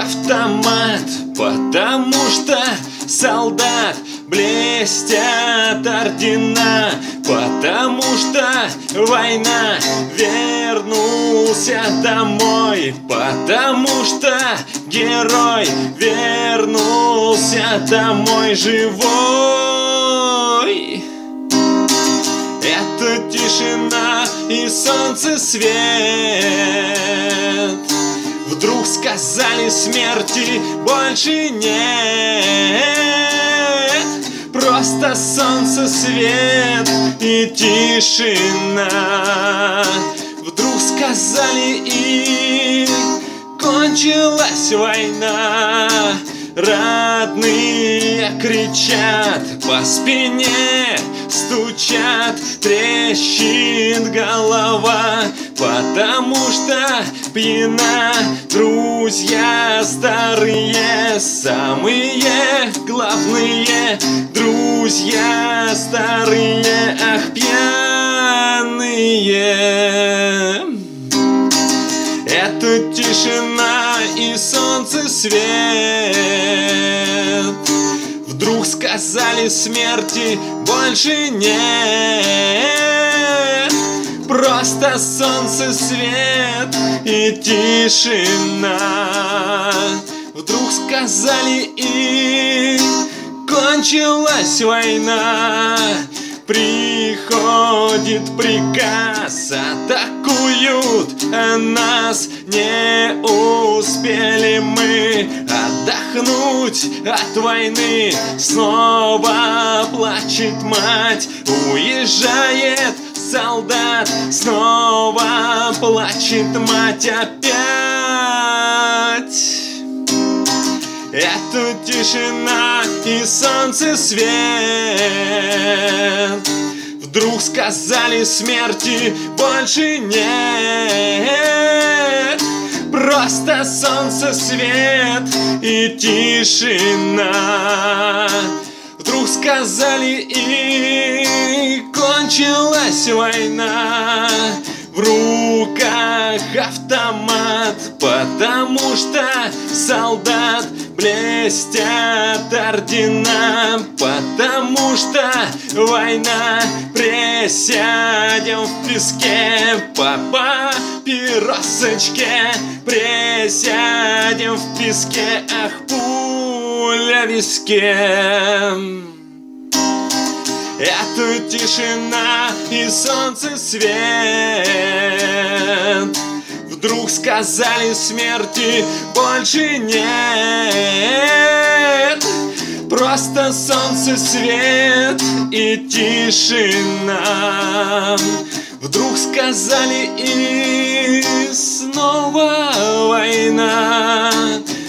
автомат, потому что солдат блестят ордена, потому что война, вернулся домой, потому что герой вернулся домой живой. Это тишина и солнце свет. Вдруг сказали смерти больше нет. Просто солнце свет и тишина. Вдруг сказали и кончилась война. Родные кричат, по спине стучат, трещит голова, потому что пьяна. Друзья старые, самые главные, друзья старые, ах, пьяные. Это тишина и солнце свет. Вдруг сказали смерти больше нет. Просто солнце свет и тишина. Вдруг сказали и кончилась война. Приходит приказ, атакуют нас. Не успели мы отдохнуть от войны. Снова плачет мать, уезжает солдат. Снова плачет мать опять. Это тишина и солнце свет. Вдруг сказали смерти больше нет. Просто солнце свет и тишина. Вдруг сказали и кончилась война. В руках автомат, потому что солдат блестят ордена, потому что война. Присядем в песке по папиросочке, присядем в песке, ах, пуля в виске. Это тишина и солнце свет. Вдруг сказали смерти больше нет. Просто солнце свет и тишина. Вдруг сказали и снова война.